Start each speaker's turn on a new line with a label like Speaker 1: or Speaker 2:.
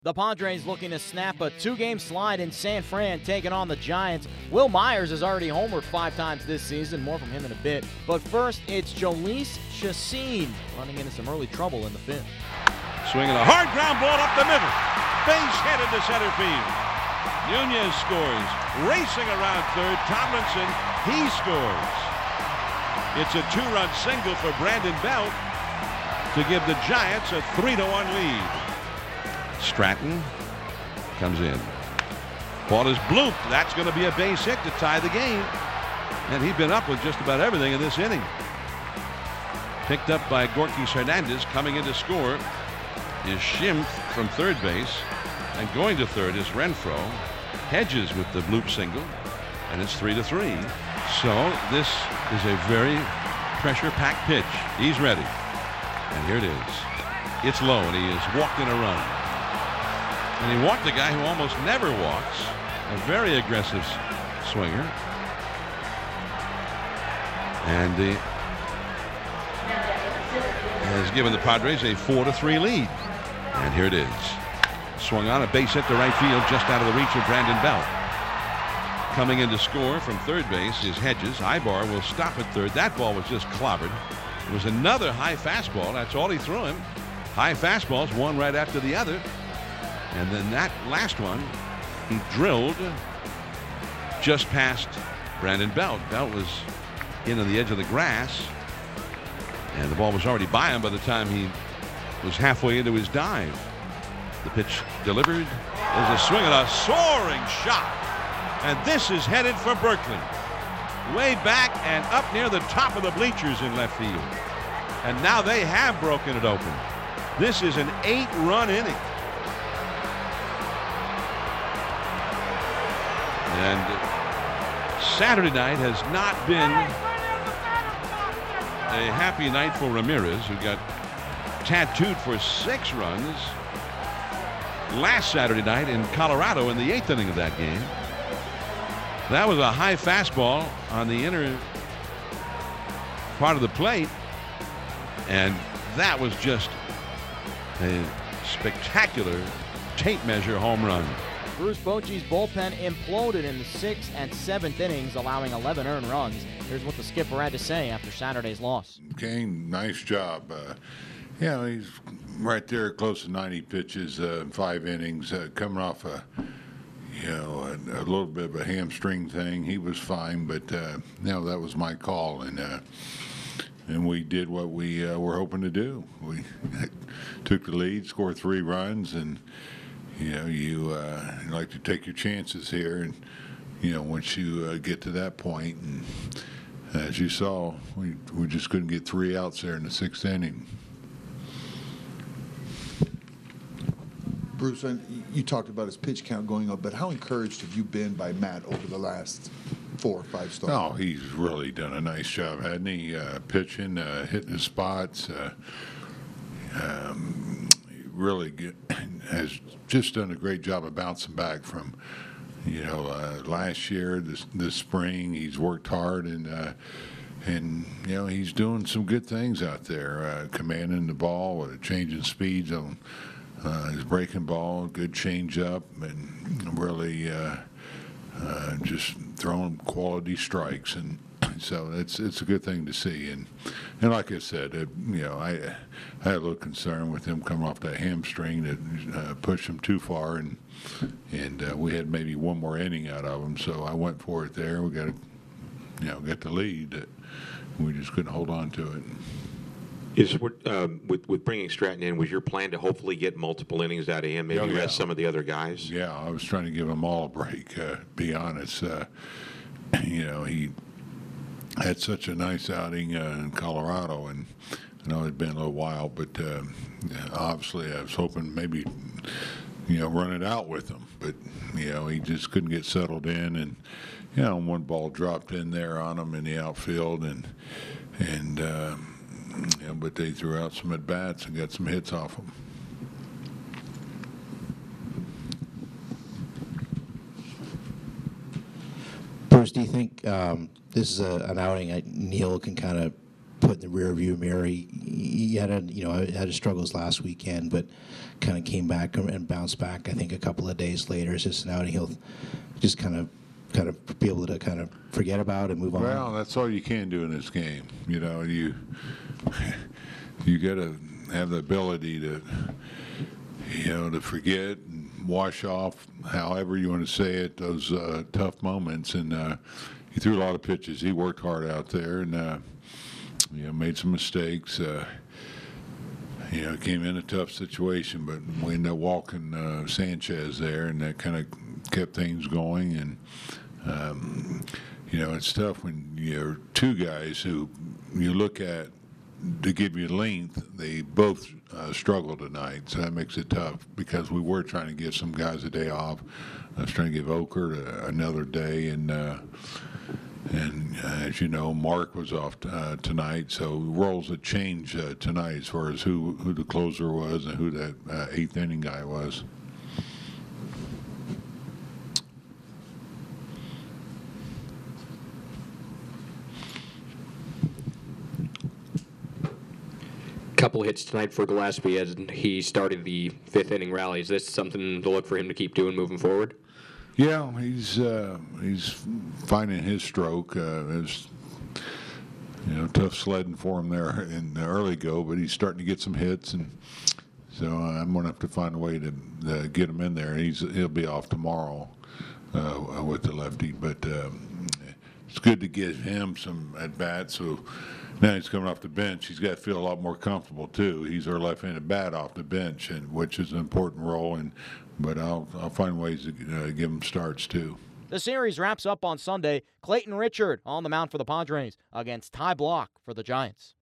Speaker 1: The Padres looking to snap a two-game slide in San Fran, taking on the Giants. Will Myers has already homered 5 times this season. More from him in a bit. But first, it's Jhoulys Chacin running into some early trouble in the 5th.
Speaker 2: Swinging a hard ground ball up the middle. Base hit into center field. Nunez scores. Racing around third. Tomlinson, he scores. It's a 2-run single for Brandon Belt to give the Giants a 3-1 lead. Stratton comes in. Ball is blooped. That's going to be a base hit to tie the game. And he's been up with just about everything in this inning. Picked up by Gorkys Hernandez. Coming in to score is Schimpf from third base. And going to third is Renfroe. Hedges with the bloop single. And it's 3-3. So this is a very pressure-packed pitch. He's ready. And here it is. It's low, and he has walked in a run. And he walked a guy who almost never walks. A very aggressive swinger. And he has given the Padres a 4-3 lead. And here it is. Swung on, a base hit to right field, just out of the reach of Brandon Belt. Coming in to score from third base is Hedges. Ibar will stop at third. That ball was just clobbered. It was another high fastball. That's all he threw him. High fastballs, one right after the other. And then that last one, he drilled just past Brandon Belt. Belt was in on the edge of the grass, and the ball was already by him by the time he was halfway into his dive. The pitch delivered. There's a swing and a soaring shot. And this is headed for Berkeley. Way back and up near the top of the bleachers in left field. And now they have broken it open. This is an 8-run inning. And Saturday night has not been a happy night for Ramirez, who got tattooed for 6 runs last Saturday night in Colorado in the 8th inning of that game. That was a high fastball on the inner part of the plate, and that was just a spectacular tape measure home run.
Speaker 1: Bruce Bochy's bullpen imploded in the 6th and 7th innings, allowing 11 earned runs. Here's what the skipper had to say after Saturday's loss.
Speaker 3: Kane, nice job. Yeah, he's right there close to 90 pitches, 5 innings, coming off a little bit of a hamstring thing. He was fine, but that was my call, and we did what we were hoping to do. We took the lead, scored 3 runs, and you like to take your chances here, and once you get to that point, and as you saw, we just couldn't get 3 outs there in the 6th inning.
Speaker 4: Bruce, you talked about his pitch count going up, but how encouraged have you been by Matt over the last 4 or 5 starts?
Speaker 3: Oh, he's really done a nice job, hasn't he? Pitching, hitting his spots. Really has just done a great job of bouncing back from, last year, this spring. He's worked hard, and he's doing some good things out there, commanding the ball, changing speeds on his breaking ball, good change up, and really just throwing quality strikes, and so it's a good thing to see. And like I said, I had a little concern with him coming off that hamstring that pushed him too far, and we had maybe one more inning out of him, so I went for it there. We got to get the lead. We just couldn't hold on to it.
Speaker 5: With bringing Stratton in, was your plan to hopefully get multiple innings out of him? Maybe you had some of the other guys.
Speaker 3: Yeah, I was trying to give them all a break. Be honest, he had such a nice outing in Colorado, and I know it'd been a little while, but obviously I was hoping maybe run it out with him, but he just couldn't get settled in, and one ball dropped in there on him in the outfield, and but they threw out some at bats and got some hits off him.
Speaker 6: Bruce, do you think this is an outing Neil can kind of put in the rearview mirror. He had had his struggles last weekend, but kind of came back and bounced back. I think a couple of days later, it's just now he'll just kind of be able to kind of forget about and move on.
Speaker 3: Well, that's all you can do in this game. You know, you got to have the ability to, to forget and wash off, however you want to say it, those tough moments. And he threw a lot of pitches. He worked hard out there and, made some mistakes. Came in a tough situation, but we ended up walking Sanchez there, and that kind of kept things going. And it's tough when you're two guys who you look at to give you length. They both struggle tonight, so that makes it tough because we were trying to give some guys a day off. I was trying to give Oker another day, and as you know, Mark was off tonight, so roles had changed tonight as far as who the closer was and who that eighth inning guy was.
Speaker 7: Couple hits tonight for Gillespie as he started the fifth inning rally. Is this something to look for him to keep doing moving forward?
Speaker 3: Yeah, he's finding his stroke. It was tough sledding for him there in the early go, but he's starting to get some hits, and so I'm going to have to find a way to get him in there. He'll be off tomorrow with the lefty, but it's good to give him some at bats. So now he's coming off the bench. He's got to feel a lot more comfortable too. He's our left-handed bat off the bench, and which is an important role. But I'll find ways to give him starts too.
Speaker 1: The series wraps up on Sunday. Clayton Richard on the mound for the Padres against Ty Blach for the Giants.